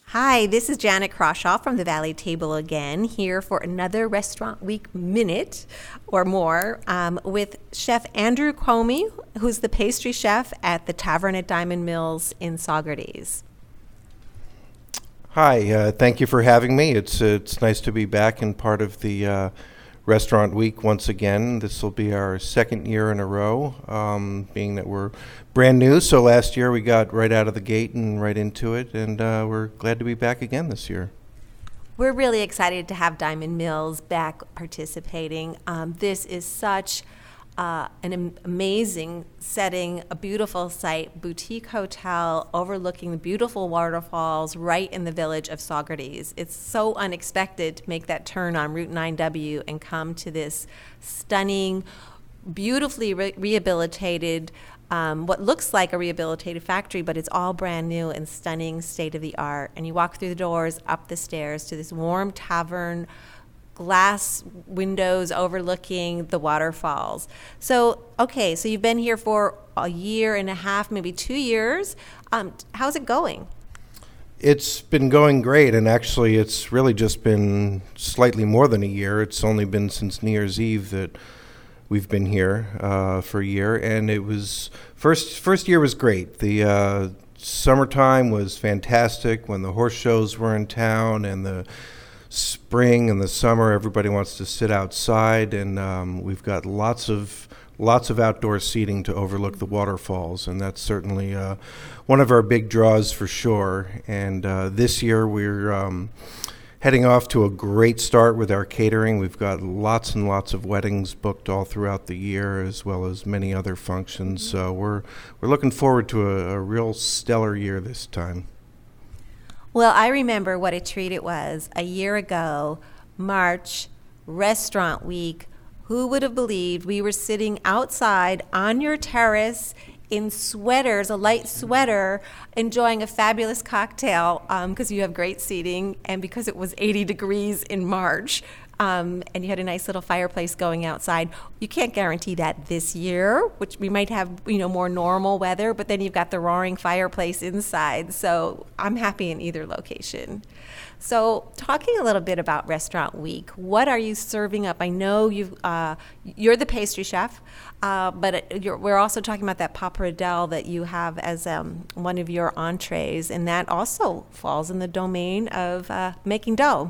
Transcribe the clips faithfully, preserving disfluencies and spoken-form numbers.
Hi, this is Janet Croshaw from the Valley Table again, here for another Restaurant Week minute or more um, with Chef Andrew Comey, who's the pastry chef at the Tavern at Diamond Mills in Saugerties. Hi, uh, thank you for having me. It's uh, it's nice to be back and part of the uh, Restaurant Week once again. This will be our second year in a row, um, being that we're brand new. So last year we got right out of the gate and right into it, and uh, we're glad to be back again this year. We're really excited to have Diamond Mills back participating. Um, this is such uh, an am- amazing setting, a beautiful site, boutique hotel overlooking the beautiful waterfalls right in the village of Saugerties. It's so unexpected to make that turn on Route nine W and come to this stunning, beautifully re- rehabilitated Um, what looks like a rehabilitated factory, but it's all brand new and stunning, state-of-the-art. And you walk through the doors, up the stairs to this warm tavern, glass windows overlooking the waterfalls. So, okay, so you've been here for a year and a half, maybe two years. Um, how's it going? It's been going great, and actually it's really just been slightly more than a year. It's only been since New Year's Eve that we've been here uh, for a year, and it was first first year was great. The uh, summertime was fantastic when the horse shows were in town, and the spring and the summer everybody wants to sit outside, and um, we've got lots of lots of outdoor seating to overlook the waterfalls, and that's certainly uh, one of our big draws for sure. And uh, this year we're um, heading off to a great start with our catering. We've got lots and lots of weddings booked all throughout the year, as well as many other functions. Mm-hmm. So we're we're looking forward to a, a real stellar year this time. Well, I remember what a treat it was a year ago, March, Restaurant Week. Who would have believed we were sitting outside on your terrace in sweaters, a light sweater, enjoying a fabulous cocktail because um, you have great seating and because it was eighty degrees in March um, and you had a nice little fireplace going outside. You can't guarantee that this year, which we might have, you know, more normal weather, but then you've got the roaring fireplace inside. So I'm happy in either location. So talking a little bit about Restaurant Week, what are you serving up? I know you uh, you're the pastry chef, uh, but you're, we're also talking about that pappardelle that you have as um, one of your entrees, and that also falls in the domain of uh, making dough.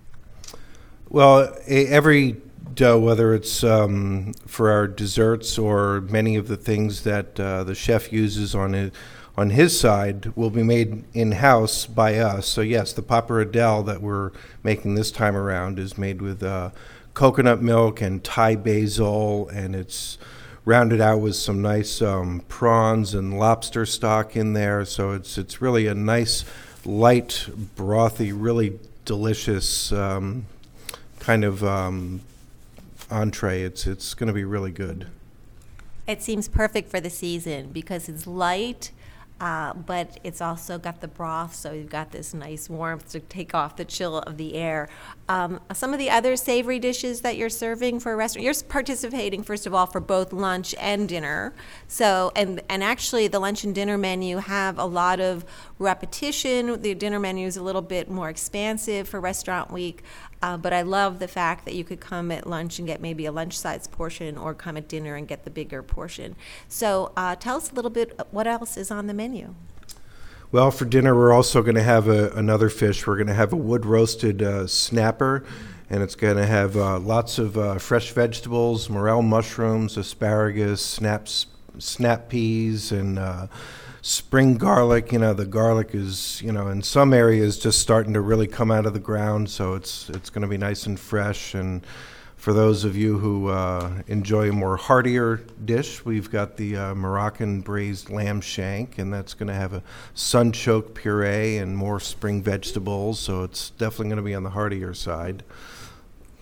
Well, every dough, whether it's um, for our desserts or many of the things that uh, the chef uses on it, on his side, will be made in-house by us. So yes, the pappardelle that we're making this time around is made with uh, coconut milk and Thai basil, and it's rounded out with some nice um, prawns and lobster stock in there. So it's it's really a nice, light, brothy, really delicious um, kind of um, entree. It's it's going to be really good. It seems perfect for the season because it's light. Uh, but it's also got the broth, so you've got this nice warmth to take off the chill of the air. Um, some of the other savory dishes that you're serving for a restaurant, you're participating, first of all, for both lunch and dinner. So, and, and actually the lunch and dinner menu have a lot of repetition. The dinner menu is a little bit more expansive for Restaurant Week. Uh, but I love the fact that you could come at lunch and get maybe a lunch-size portion or come at dinner and get the bigger portion. So uh, tell us a little bit what else is on the menu. Well, for dinner, we're also going to have a, another fish. We're going to have a wood-roasted uh, snapper, and it's going to have uh, lots of uh, fresh vegetables, morel mushrooms, asparagus, snaps, snap peas, and uh, spring garlic. You know, the garlic is, you know, in some areas just starting to really come out of the ground, so it's it's going to be nice and fresh. And for those of you who uh, enjoy a more heartier dish, we've got the uh, Moroccan braised lamb shank, and that's going to have a sunchoke puree and more spring vegetables, so it's definitely going to be on the heartier side.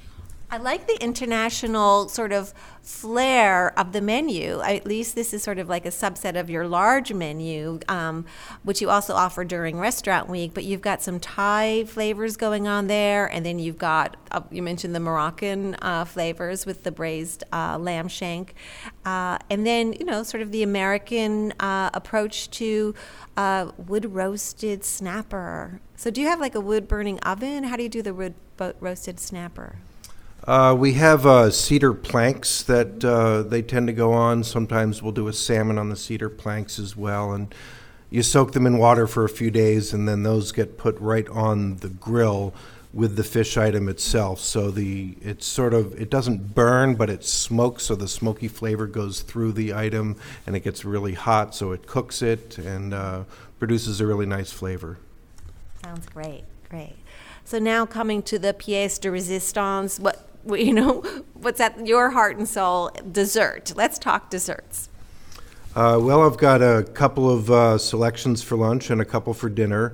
I like the international sort of flair of the menu. I, at least this is sort of like a subset of your large menu, um, which you also offer during Restaurant Week. But you've got some Thai flavors going on there, and then you've got, uh, you mentioned the Moroccan uh, flavors with the braised uh, lamb shank. Uh, and then, you know, sort of the American uh, approach to uh, wood-roasted snapper. So do you have like a wood-burning oven? How do you do the wood-roasted snapper? Uh, we have uh, cedar planks that uh, they tend to go on. Sometimes we'll do a salmon on the cedar planks as well. And you soak them in water for a few days, and then those get put right on the grill with the fish item itself. So the it's sort of, it doesn't burn, but it smokes, so the smoky flavor goes through the item, and it gets really hot, so it cooks it and uh, produces a really nice flavor. Sounds great, great. So now coming to the pièce de résistance, what you know, what's at your heart and soul? Dessert. Let's talk desserts. Uh, well, I've got a couple of uh, selections for lunch and a couple for dinner.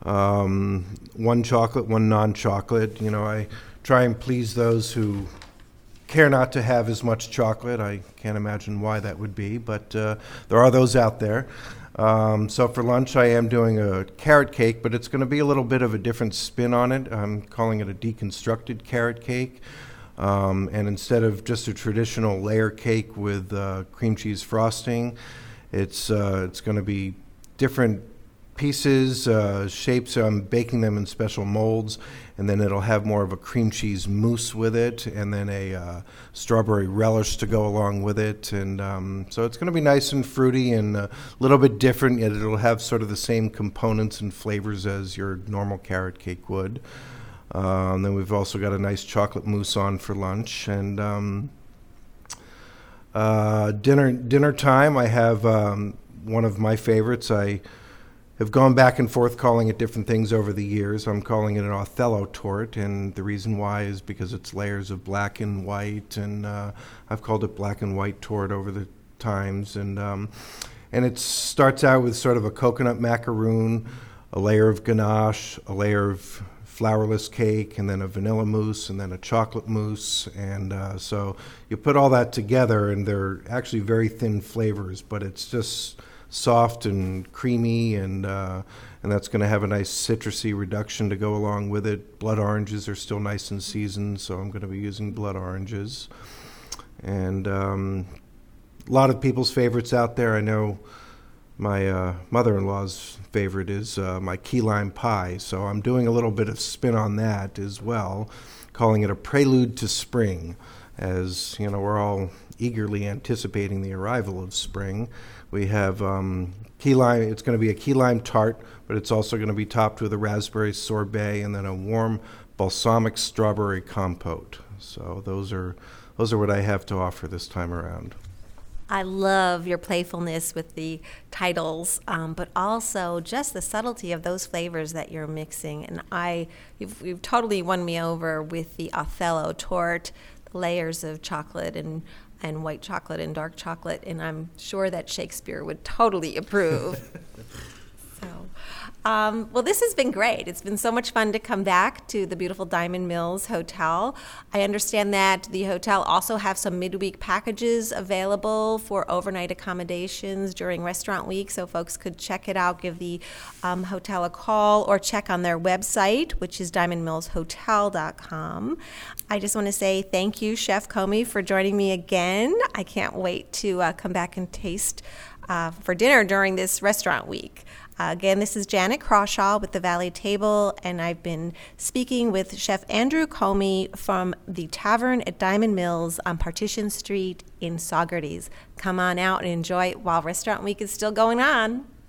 Um, one chocolate, one non-chocolate. You know, I try and please those who care not to have as much chocolate. I can't imagine why that would be, but uh, there are those out there. Um, so for lunch, I am doing a carrot cake, but it's going to be a little bit of a different spin on it. I'm calling it a deconstructed carrot cake. Um, and instead of just a traditional layer cake with uh, cream cheese frosting, it's uh, it's going to be different pieces, uh, shapes. I'm baking them in special molds, and then it'll have more of a cream cheese mousse with it, and then a uh, strawberry relish to go along with it. And um, so it's going to be nice and fruity and a little bit different, yet it'll have sort of the same components and flavors as your normal carrot cake would. Uh, and then we've also got a nice chocolate mousse on for lunch. And um, uh, dinner dinner time, I have um, one of my favorites. I have gone back and forth calling it different things over the years. I'm calling it an Othello tort, and the reason why is because it's layers of black and white, and uh, I've called it black and white tort over the times. And um, and it starts out with sort of a coconut macaroon, a layer of ganache, a layer of flourless cake, and then a vanilla mousse, and then a chocolate mousse. And uh, so you put all that together, and they're actually very thin flavors, but it's just soft and creamy, and uh, and that's going to have a nice citrusy reduction to go along with it. Blood oranges are still nice and seasoned, so I'm going to be using blood oranges. And um, a lot of people's favorites out there. I know my uh, mother-in-law's favorite is uh, my key lime pie, so I'm doing a little bit of spin on that as well, calling it a prelude to spring, as you know, we're all eagerly anticipating the arrival of spring. We have um, key lime. It's going to be a key lime tart, but it's also going to be topped with a raspberry sorbet and then a warm balsamic strawberry compote. So those are those are what I have to offer this time around. I love your playfulness with the titles, um, but also just the subtlety of those flavors that you're mixing. And I, you've, you've totally won me over with the Othello tort, the layers of chocolate and and white chocolate and dark chocolate, and I'm sure that Shakespeare would totally approve. so, um, well, this has been great. It's been so much fun to come back to the beautiful Diamond Mills Hotel. I understand that the hotel also have some midweek packages available for overnight accommodations during Restaurant Week, so folks could check it out, give the um, hotel a call, or check on their website, which is diamond mills hotel dot com. I just want to say thank you, Chef Comey, for joining me again. I can't wait to uh, come back and taste uh, for dinner during this Restaurant Week. Uh, again, this is Janet Crawshaw with the Valley Table, and I've been speaking with Chef Andrew Comey from the Tavern at Diamond Mills on Partition Street in Saugerties. Come on out and enjoy it while Restaurant Week is still going on.